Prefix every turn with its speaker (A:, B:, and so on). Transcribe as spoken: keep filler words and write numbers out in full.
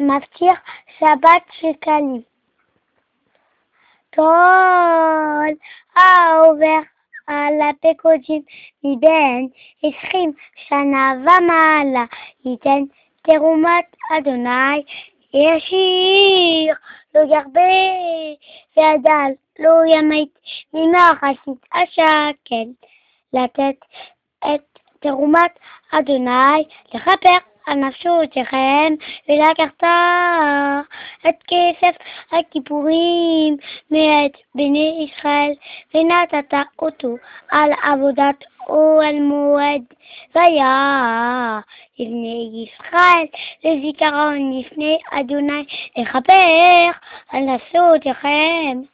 A: מבטיח שבת שקלים. כל העובר על הפקודים מבין עשרים שנה ומעלה ייתן תרומת אדוני, ישיר לא ירבה וידל לא ימית ממחצית השקל. לתת את תרומת אדוני לכפר על נפשותיכם, ולקחת את כסף הכיפורים מאת בני ישראל ונתת אותו על עבודת אוהל מועד, והיה לבני ישראל לזיכרון לפני אדוני לכפר על נפשותיכם.